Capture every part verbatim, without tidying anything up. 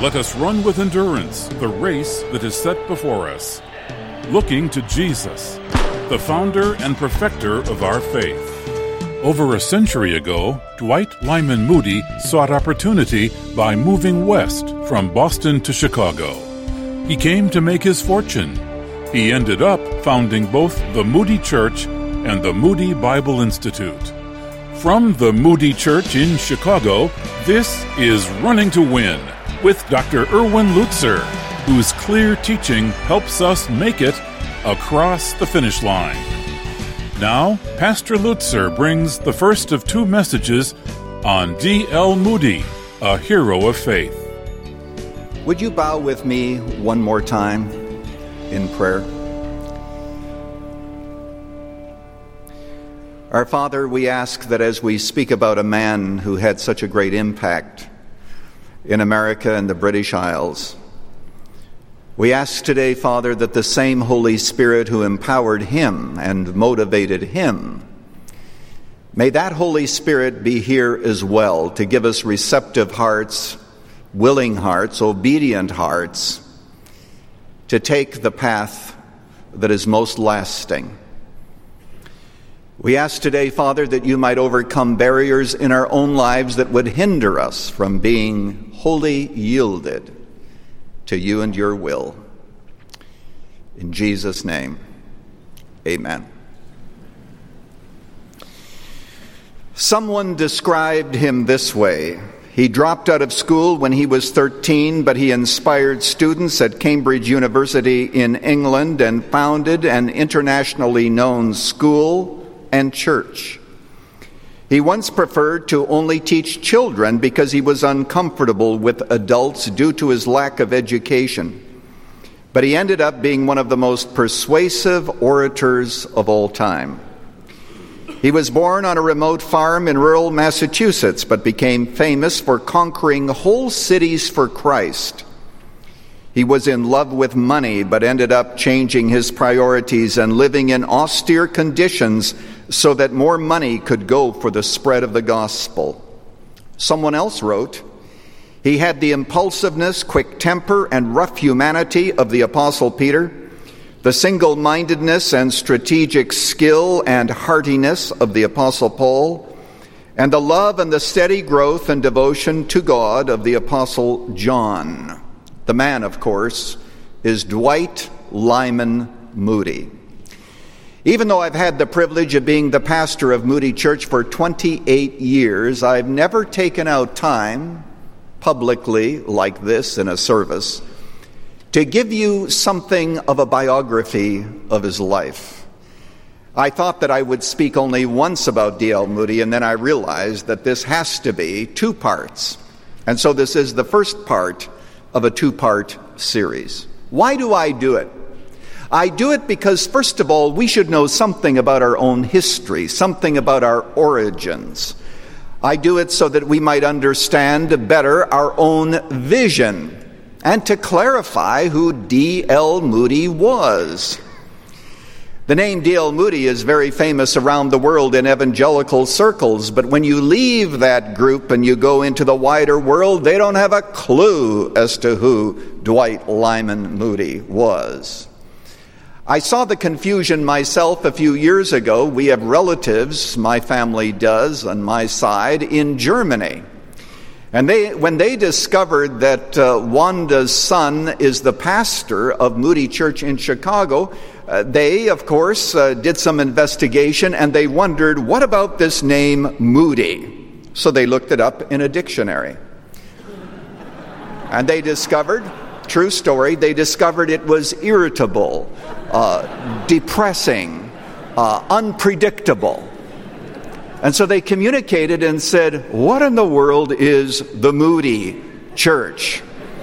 Let us run with endurance the race that is set before us, looking to Jesus, the founder and perfecter of our faith. Over a century ago, Dwight Lyman Moody sought opportunity by moving west from Boston to Chicago. He came to make his fortune. He ended up founding both the Moody Church and the Moody Bible Institute. From the Moody Church in Chicago, this is Running to Win with Doctor Erwin Lutzer, whose clear teaching helps us make it across the finish line. Now, Pastor Lutzer brings the first of two messages on D L Moody, a hero of faith. Would you bow with me one more time in prayer? Our Father, we ask that as we speak about a man who had such a great impact in America and the British Isles, we ask today, Father, that the same Holy Spirit who empowered him and motivated him, may that Holy Spirit be here as well to give us receptive hearts, willing hearts, obedient hearts, to take the path that is most lasting. We ask today, Father, that you might overcome barriers in our own lives that would hinder us from being wholly yielded to you and your will. In Jesus' name, amen. Someone described him this way. He dropped out of school when he was thirteen, but he inspired students at Cambridge University in England and founded an internationally known school and church. He once preferred to only teach children because he was uncomfortable with adults due to his lack of education. But he ended up being one of the most persuasive orators of all time. He was born on a remote farm in rural Massachusetts, but became famous for conquering whole cities for Christ. He was in love with money, but ended up changing his priorities and living in austere conditions so that more money could go for the spread of the gospel. Someone else wrote, he had the impulsiveness, quick temper, and rough humanity of the Apostle Peter, the single-mindedness and strategic skill and heartiness of the Apostle Paul, and the love and the steady growth and devotion to God of the Apostle John. The man, of course, is Dwight Lyman Moody. Even though I've had the privilege of being the pastor of Moody Church for twenty-eight years, I've never taken out time publicly like this in a service to give you something of a biography of his life. I thought that I would speak only once about D L Moody, and then I realized that this has to be two parts. And so this is the first part of a two-part series. Why do I do it? I do it because, first of all, we should know something about our own history, something about our origins. I do it so that we might understand better our own vision and to clarify who D L Moody was. The name D L Moody is very famous around the world in evangelical circles, but when you leave that group and you go into the wider world, they don't have a clue as to who Dwight Lyman Moody was. I saw the confusion myself a few years ago. We have relatives, my family does, on my side, in Germany. And they, when they discovered that uh, Wanda's son is the pastor of Moody Church in Chicago, uh, they, of course, uh, did some investigation, and they wondered, what about this name Moody? So they looked it up in a dictionary. And they discovered, true story, they discovered it was irritable, uh, depressing, uh, unpredictable. And so they communicated and said, what in the world is the Moody Church?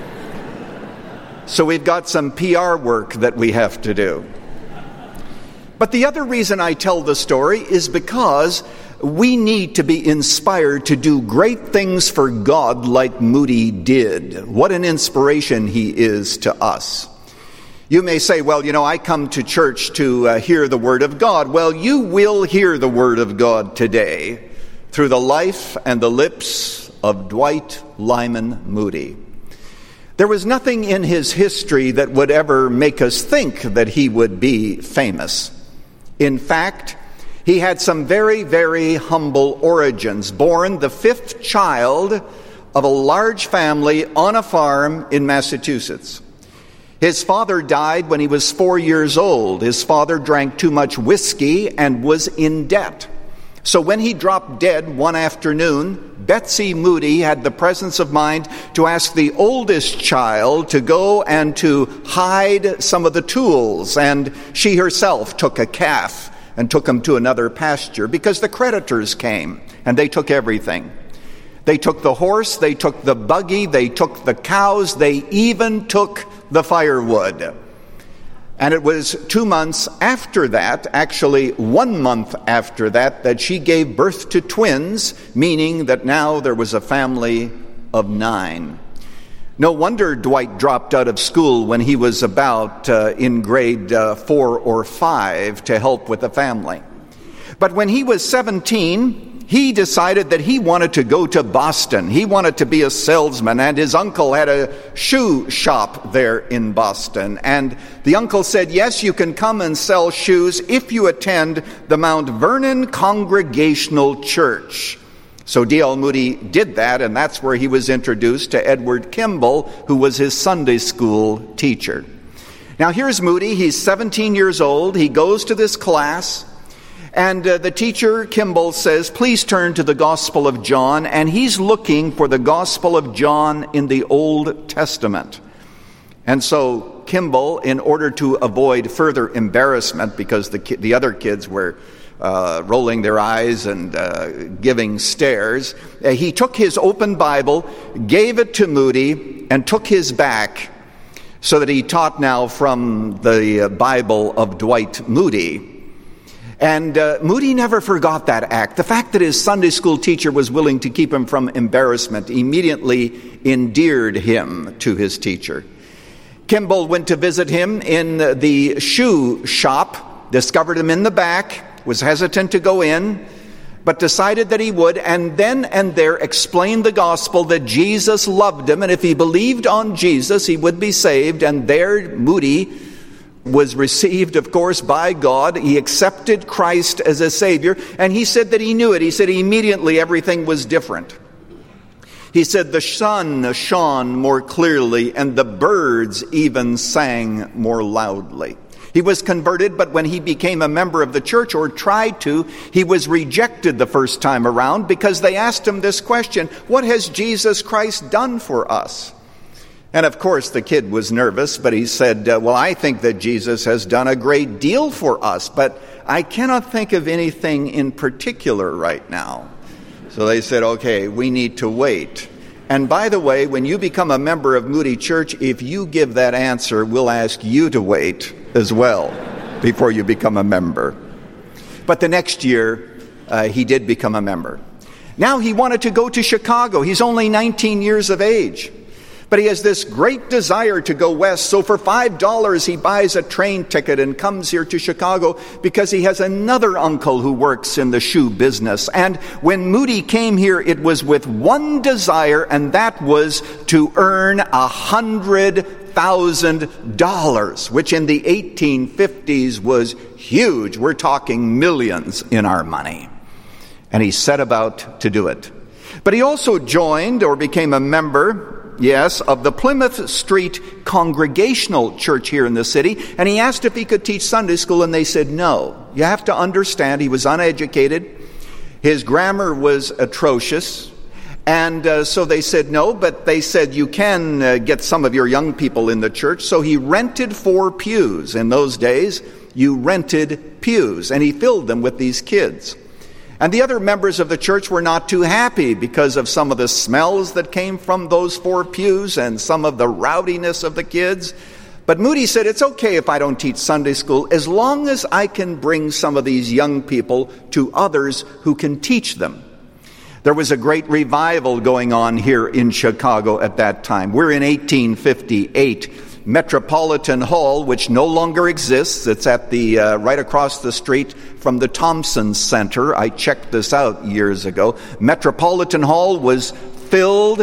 So we've got some P R work that we have to do. But the other reason I tell the story is because we need to be inspired to do great things for God like Moody did. What an inspiration he is to us. You may say, well, you know, I come to church to uh, hear the Word of God. Well, you will hear the Word of God today through the life and the lips of Dwight Lyman Moody. There was nothing in his history that would ever make us think that he would be famous. In fact, he had some very, very humble origins. Born the fifth child of a large family on a farm in Massachusetts. His father died when he was four years old. His father drank too much whiskey and was in debt. So when he dropped dead one afternoon, Betsy Moody had the presence of mind to ask the oldest child to go and to hide some of the tools, and she herself took a calf and took him to another pasture because the creditors came and they took everything. They took the horse, they took the buggy, they took the cows, they even took the firewood. And it was two months after that, actually one month after that, that she gave birth to twins, meaning that now there was a family of nine. No wonder Dwight dropped out of school when he was about uh, in grade uh, four or five to help with the family. But when he was seventeen, he decided that he wanted to go to Boston. He wanted to be a salesman, and his uncle had a shoe shop there in Boston. And the uncle said, yes, you can come and sell shoes if you attend the Mount Vernon Congregational Church. So D L Moody did that, and that's where he was introduced to Edward Kimball, who was his Sunday school teacher. Now here's Moody. He's seventeen years old. He goes to this class. And uh, the teacher, Kimball, says, please turn to the Gospel of John. And he's looking for the Gospel of John in the Old Testament. And so Kimball, in order to avoid further embarrassment, because the ki- the other kids were uh, rolling their eyes and uh, giving stares, uh, he took his open Bible, gave it to Moody, and took his back, so that he taught now from the uh, Bible of Dwight Moody. And uh, Moody never forgot that act. The fact that his Sunday school teacher was willing to keep him from embarrassment immediately endeared him to his teacher. Kimball went to visit him in the shoe shop, discovered him in the back, was hesitant to go in, but decided that he would, and then and there explained the gospel that Jesus loved him, and if he believed on Jesus, he would be saved. And there Moody was received, of course, by God. He accepted Christ as a Savior, and he said that he knew it. He said immediately everything was different. He said the sun shone more clearly, and the birds even sang more loudly. He was converted, but when he became a member of the church, or tried to, he was rejected the first time around because they asked him this question: what has Jesus Christ done for us? And of course, the kid was nervous, but he said, uh, well, I think that Jesus has done a great deal for us, but I cannot think of anything in particular right now. So they said, okay, we need to wait. And by the way, when you become a member of Moody Church, if you give that answer, we'll ask you to wait as well before you become a member. But the next year, uh, he did become a member. Now he wanted to go to Chicago. He's only nineteen years of age. But he has this great desire to go west, so for five dollars he buys a train ticket and comes here to Chicago because he has another uncle who works in the shoe business. And when Moody came here, it was with one desire, and that was to earn a hundred thousand dollars, which in the eighteen fifties was huge. We're talking millions in our money. And he set about to do it. But he also joined or became a member, yes, of the Plymouth Street Congregational Church here in the city, and he asked if he could teach Sunday school, and they said no. You have to understand, he was uneducated. His grammar was atrocious, and uh, so they said no, but they said you can uh, get some of your young people in the church. So he rented four pews. In those days, you rented pews, and he filled them with these kids. And the other members of the church were not too happy because of some of the smells that came from those four pews and some of the rowdiness of the kids. But Moody said, it's okay if I don't teach Sunday school as long as I can bring some of these young people to others who can teach them. There was a great revival going on here in Chicago at that time. We're in eighteen fifty-eight. Metropolitan Hall, which no longer exists. It's at the uh, right across the street from the Thompson Center. I checked this out years ago. Metropolitan Hall was filled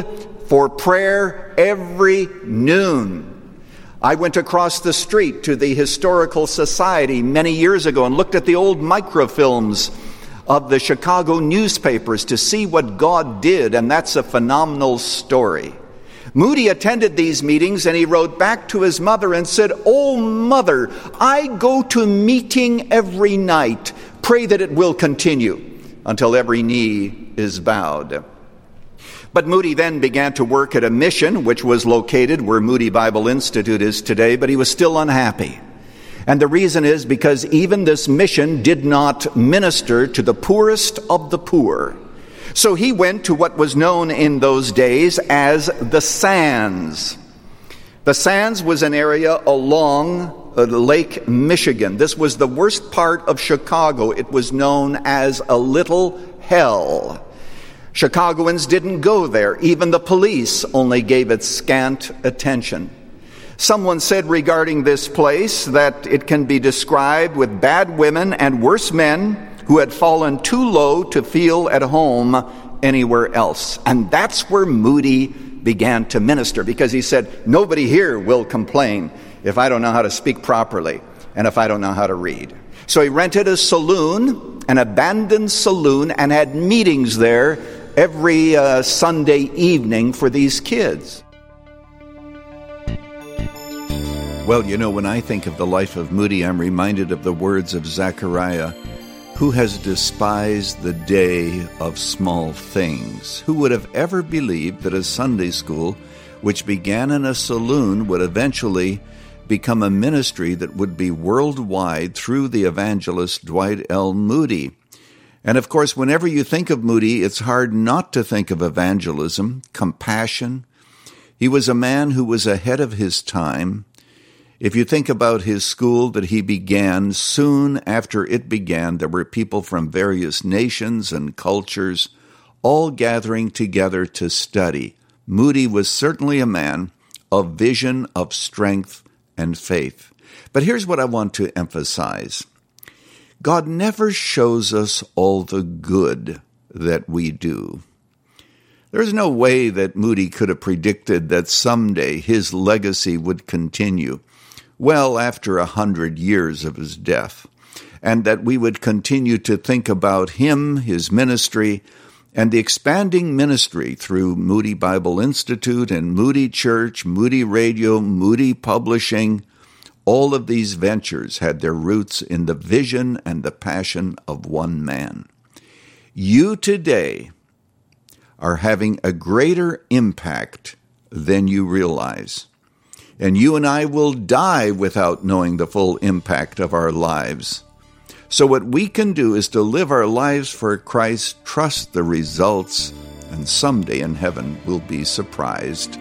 for prayer every noon. I went across the street to the Historical Society many years ago and looked at the old microfilms of the Chicago newspapers to see what God did, and that's a phenomenal story. Moody attended these meetings, and he wrote back to his mother and said, "Oh, Mother, I go to meeting every night. Pray that it will continue until every knee is bowed." But Moody then began to work at a mission which was located where Moody Bible Institute is today, but he was still unhappy. And the reason is because even this mission did not minister to the poorest of the poor. So he went to what was known in those days as the Sands. The Sands was an area along Lake Michigan. This was the worst part of Chicago. It was known as a little hell. Chicagoans didn't go there. Even the police only gave it scant attention. Someone said regarding this place that it can be described with bad women and worse men who had fallen too low to feel at home anywhere else. And that's where Moody began to minister, because he said, nobody here will complain if I don't know how to speak properly and if I don't know how to read. So he rented a saloon, an abandoned saloon, and had meetings there every uh, Sunday evening for these kids. Well, you know, when I think of the life of Moody, I'm reminded of the words of Zechariah, "Who has despised the day of small things? Who would have ever believed that a Sunday school, which began in a saloon, would eventually become a ministry that would be worldwide through the evangelist Dwight L. Moody?" And of course, whenever you think of Moody, it's hard not to think of evangelism, compassion. He was a man who was ahead of his time. If you think about his school that he began, soon after it began, there were people from various nations and cultures all gathering together to study. Moody was certainly a man of vision, of strength, and faith. But here's what I want to emphasize. God never shows us all the good that we do. There's no way that Moody could have predicted that someday his legacy would continue well after a hundred years of his death, and that we would continue to think about him, his ministry, and the expanding ministry through Moody Bible Institute and Moody Church, Moody Radio, Moody Publishing. All of these ventures had their roots in the vision and the passion of one man. You today are having a greater impact than you realize. And you and I will die without knowing the full impact of our lives. So what we can do is to live our lives for Christ, trust the results, and someday in heaven we'll be surprised.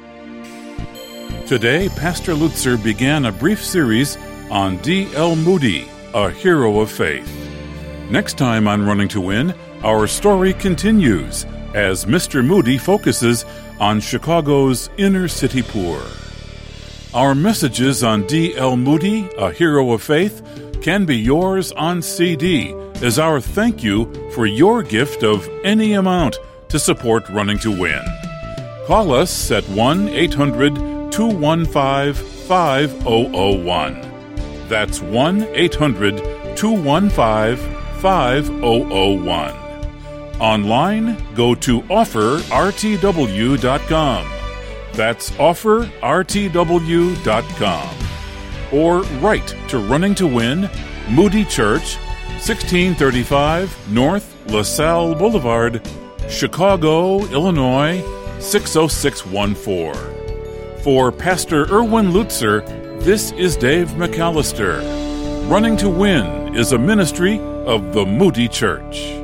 Today, Pastor Lutzer began a brief series on D L Moody, a hero of faith. Next time on Running to Win, our story continues as Mister Moody focuses on Chicago's inner city poor. Our messages on D L Moody, a hero of faith, can be yours on C D as our thank you for your gift of any amount to support Running to Win. Call us at one eight hundred two one five five zero zero one. That's one eight hundred two one five five zero zero one. Online, go to offer r t w dot com. That's offer r t w dot com. Or write to Running to Win, Moody Church, sixteen thirty-five North LaSalle Boulevard, Chicago, Illinois, six oh six one four. For Pastor Erwin Lutzer, this is Dave McAllister. Running to Win is a ministry of the Moody Church.